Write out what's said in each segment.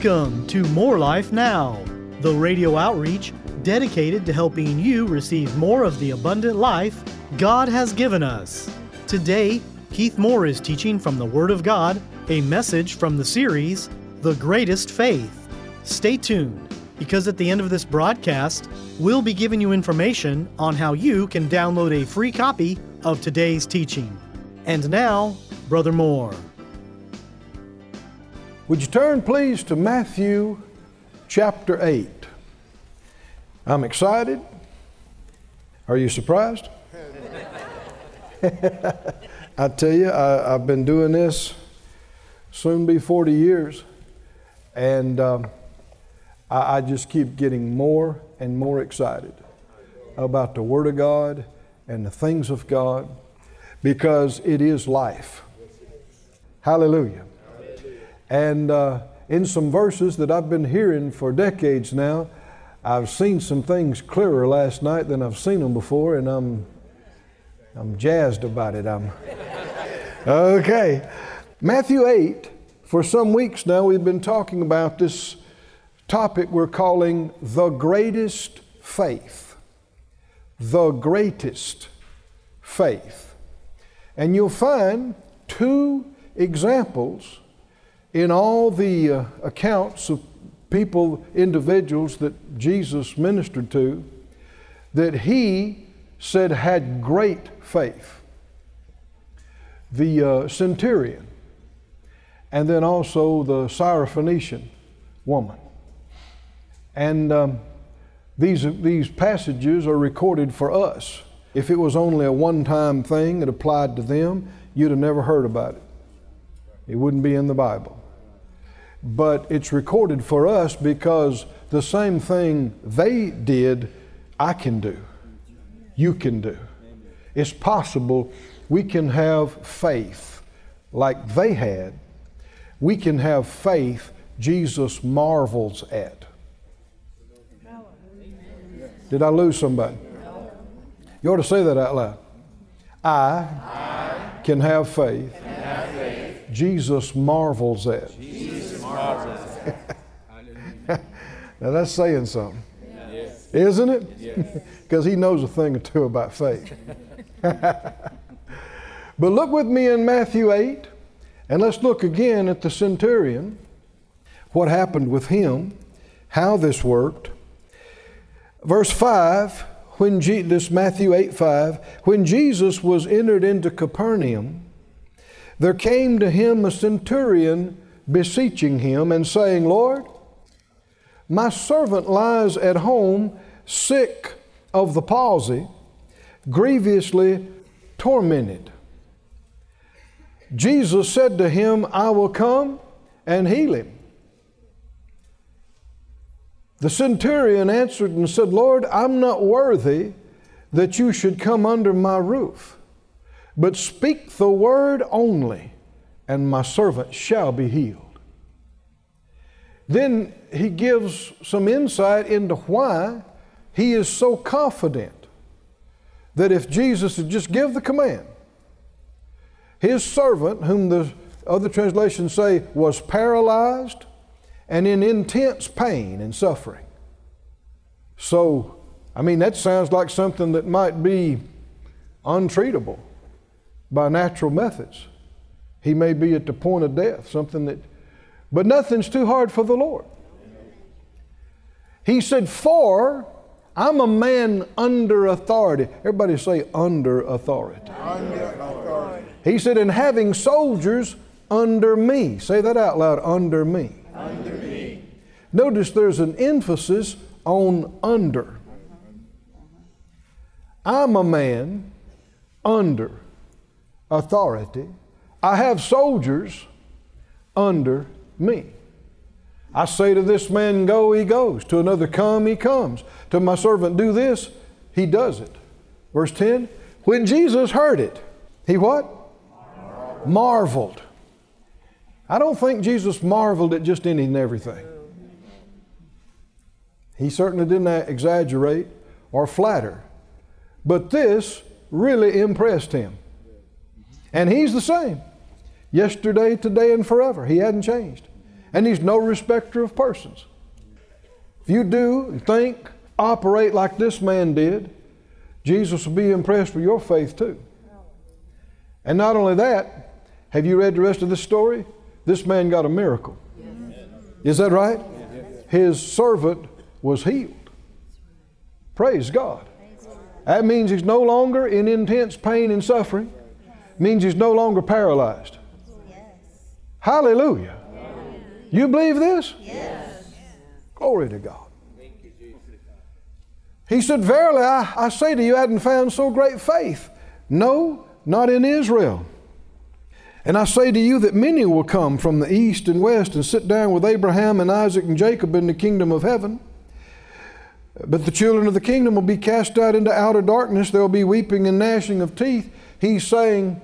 Welcome to More Life Now, the radio outreach dedicated to helping you receive more of the abundant life God has given us. Today, Keith Moore is teaching from the Word of God, a message from the series, The Greatest Faith. Stay tuned, because at the end of this broadcast, we'll be giving you information on how you can download a free copy of today's teaching. And now, Brother Moore. Would you turn, please, to Matthew chapter 8. I'm excited. Are you surprised? I tell you, I've been doing this soon be 40 years, and I just keep getting more and more excited about the Word of God and the things of God, because it is life. Hallelujah. And in some verses that I've been hearing for decades now, I've seen some things clearer last night than I've seen them before, and I'm jazzed about it. Okay. Matthew 8, for some weeks now we've been talking about this topic we're calling the greatest faith. The greatest faith. And you'll find two examples in all the accounts of people, individuals that Jesus ministered to, that he said had great faith. The centurion, and then also the Syrophoenician woman. And these passages are recorded for us. If it was only a one-time thing that applied to them, you'd have never heard about it. It wouldn't be in the Bible. But it's recorded for us because the same thing they did, I can do. You can do. It's possible we can have faith like they had. We can have faith Jesus marvels at. Did I lose somebody? You ought to say that out loud. I can have faith Jesus marvels at. Now that's saying something, isn't it? Because he knows a thing or two about faith. But look with me in Matthew 8, and let's look again at the centurion, what happened with him, how this worked. Verse 5, this Matthew 8:5, when Jesus was entered into Capernaum, there came to him a centurion beseeching him and saying, Lord, my servant lies at home sick of the palsy, grievously tormented. Jesus said to him, I will come and heal him. The centurion answered and said, Lord, I'm not worthy that you should come under my roof, but speak the word only, and my servant shall be healed. Then he gives some insight into why he is so confident that if Jesus would just give the command, his servant, whom the other translations say was paralyzed and in intense pain and suffering. So, that sounds like something that might be untreatable by natural methods. He may be at the point of death, but nothing's too hard for the Lord. He said, for I'm a man under authority. Everybody say under authority. Under authority. He said, and having soldiers under me. Say that out loud, under me. Under me. Notice there's an emphasis on under. I'm a man under authority. I have soldiers under me. I say to this man, go, he goes. To another, come, he comes. To my servant, do this, he does it. Verse 10, when Jesus heard it, he what? Marveled. I don't think Jesus marveled at just any and everything. He certainly didn't exaggerate or flatter. But this really impressed him. And he's the same. Yesterday, today, and forever. He hadn't changed. And He's no respecter of persons. If you do, think, operate like this man did, Jesus will be impressed with your faith too. And not only that, have you read the rest of this story? This man got a miracle. Is that right? His servant was healed. Praise God. That means he's no longer in intense pain and suffering. Means he's no longer paralyzed. Hallelujah. You believe this? Yes. Glory to God. He said, verily, I say to you, I hadn't found so great faith. No, not in Israel. And I say to you that many will come from the east and west and sit down with Abraham and Isaac and Jacob in the kingdom of heaven. But the children of the kingdom will be cast out into outer darkness. There will be weeping and gnashing of teeth. He's saying,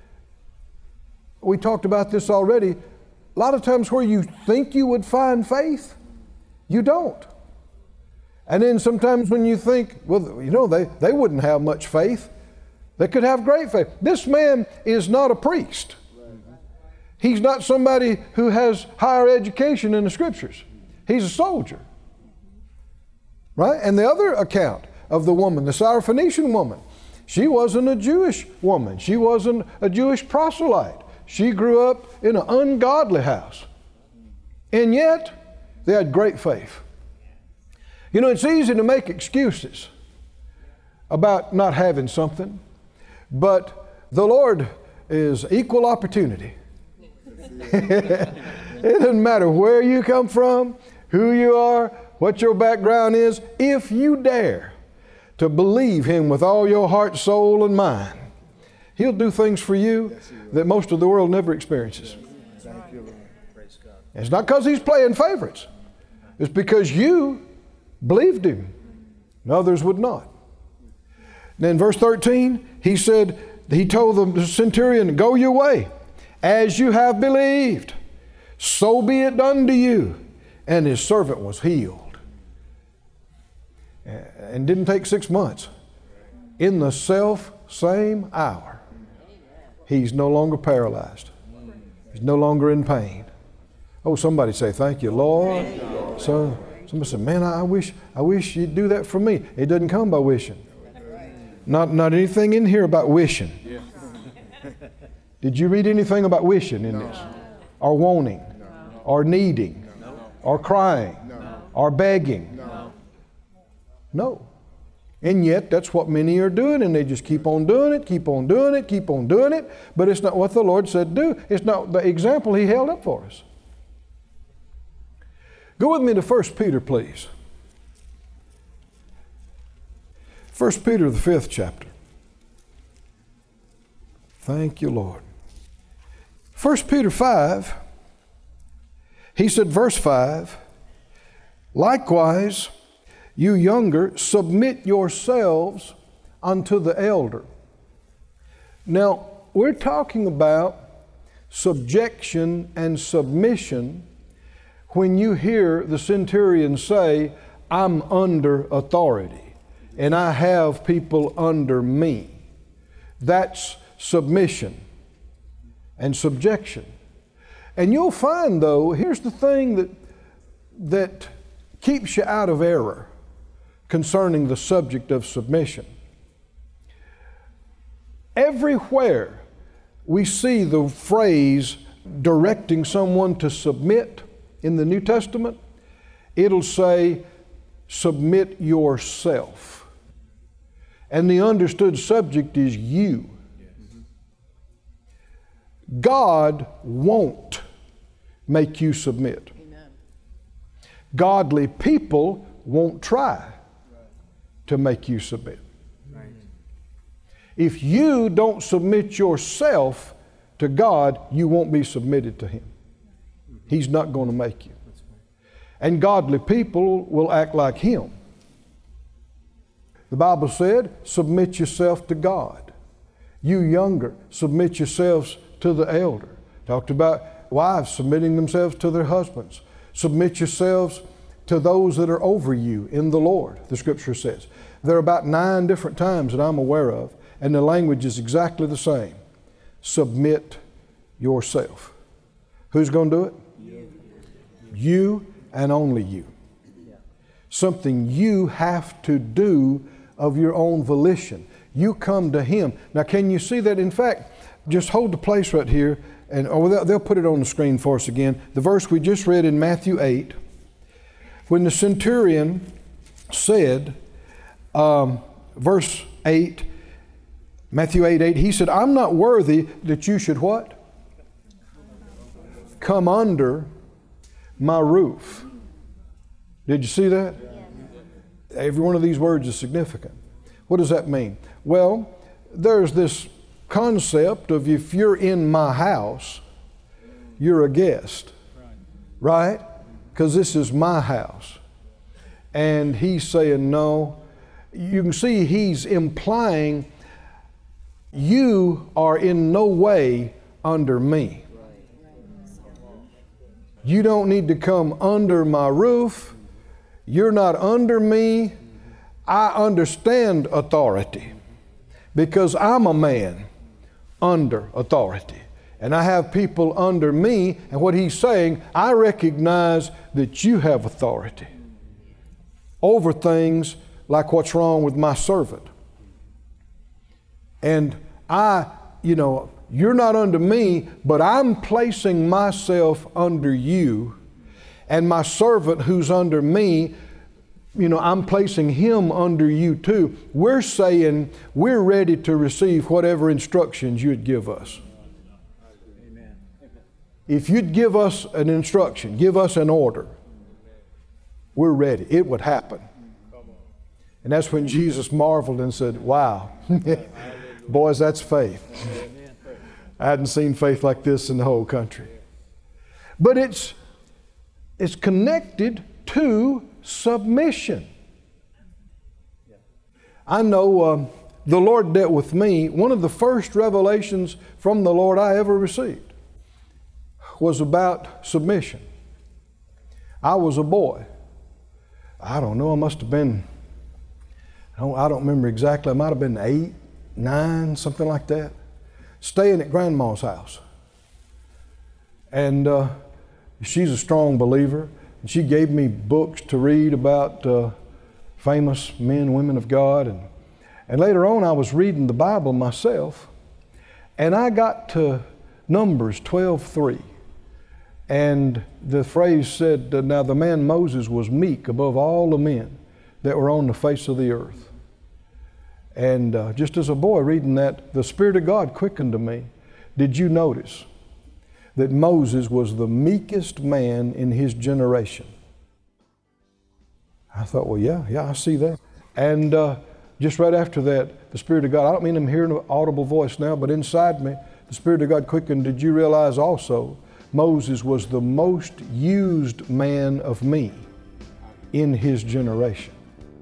we talked about this already, a lot of times where you think you would find faith, you don't. And then sometimes when you think, well, you know, they wouldn't have much faith. They could have great faith. This man is not a priest. He's not somebody who has higher education in the Scriptures. He's a soldier. Right? And the other account of the woman, the Syrophoenician woman, she wasn't a Jewish woman. She wasn't a Jewish proselyte. She grew up in an ungodly house. And yet, they had great faith. You know, it's easy to make excuses about not having something, but the Lord is equal opportunity. It doesn't matter where you come from, who you are, what your background is. If you dare to believe Him with all your heart, soul, and mind, He'll do things for you that most of the world never experiences. It's not because He's playing favorites. It's because you believed Him, and others would not. Then verse 13, he said, he told the centurion, go your way, as you have believed, so be it done to you. And his servant was healed. And didn't take 6 months. In the same hour, he's no longer paralyzed. He's no longer in pain. Oh, somebody say, thank you, Lord. So somebody said, man, I wish you'd do that for me. It doesn't come by wishing. Not anything in here about wishing. Did you read anything about wishing in this? Or wanting? Or needing? Or crying? Or begging? No. And yet that's what many are doing, and they just keep on doing it, keep on doing it, keep on doing it. But it's not what the Lord said do. It's not the example He held up for us. Go with me to 1 Peter, please. 1 Peter, the 5th chapter. Thank you, Lord. 1 Peter 5, he said, verse 5, likewise, you younger, submit yourselves unto the elder. Now, we're talking about subjection and submission when you hear the centurion say, I'm under authority and I have people under me. That's submission and subjection. And you'll find, though, here's the thing that keeps you out of error concerning the subject of submission. Everywhere we see the phrase directing someone to submit in the New Testament, it'll say, submit yourself. And the understood subject is you. God won't make you submit. Amen. Godly people won't try to make you submit. Right. If you don't submit yourself to God, you won't be submitted to Him. He's not going to make you. And godly people will act like Him. The Bible said, submit yourself to God. You younger, submit yourselves to the elder. Talked about wives submitting themselves to their husbands. Submit yourselves to those that are over you in the Lord, the Scripture says. There are about 9 different times that I'm aware of, and the language is exactly the same. Submit yourself. Who's going to do it? You and only you. Something you have to do of your own volition. You come to Him. Now, can you see that? In fact, just hold the place right here, and they'll put it on the screen for us again. The verse we just read in Matthew 8, when the centurion said, verse 8, Matthew 8:8, he said, I'm not worthy that you should what? Come under my roof. Did you see that? Every one of these words is significant. What does that mean? Well, there's this concept of if you're in my house, you're a guest, right? Because this is my house. And he's saying no. You can see he's implying you are in no way under me. You don't need to come under my roof. You're not under me. I understand authority because I'm a man under authority. And I have people under me. And what he's saying, I recognize that you have authority over things like what's wrong with my servant. And you're not under me, but I'm placing myself under you. And my servant who's under me, I'm placing him under you too. We're saying we're ready to receive whatever instructions you'd give us. Amen. If you'd give us an instruction, give us an order, we're ready. It would happen. And that's when Jesus marveled and said, wow, boys, that's faith. I hadn't seen faith like this in the whole country. But it's connected to submission. I know the Lord dealt with me. One of the first revelations from the Lord I ever received was about submission. I was a boy. I don't know, I must have been, I don't remember exactly, I might have been 8, 9, something like that, staying at Grandma's house. And she's a strong believer. And she gave me books to read about famous men and women of God. And later on, I was reading the Bible myself, and I got to Numbers 12:3. And the phrase said, now the man Moses was meek above all the men that were on the face of the earth. And just as a boy reading that, the Spirit of God quickened to me. Did you notice that Moses was the meekest man in his generation? I thought, well, yeah, I see that. And just right after that, the Spirit of God, I don't mean I'm hearing an audible voice now, but inside me, the Spirit of God quickened. Did you realize also Moses was the most used man of me in his generation?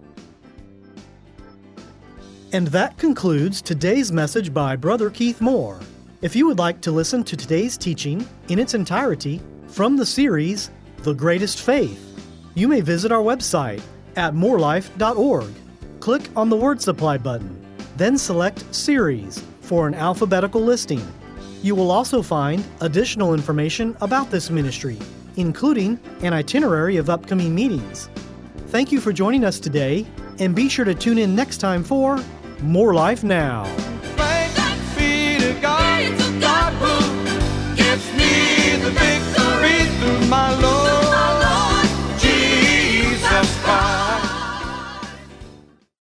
And that concludes today's message by Brother Keith Moore. If you would like to listen to today's teaching in its entirety from the series, The Greatest Faith, you may visit our website at morelife.org. Click on the Word Supply button, then select Series for an alphabetical listing. You will also find additional information about this ministry, including an itinerary of upcoming meetings. Thank you for joining us today, and be sure to tune in next time for More Life Now.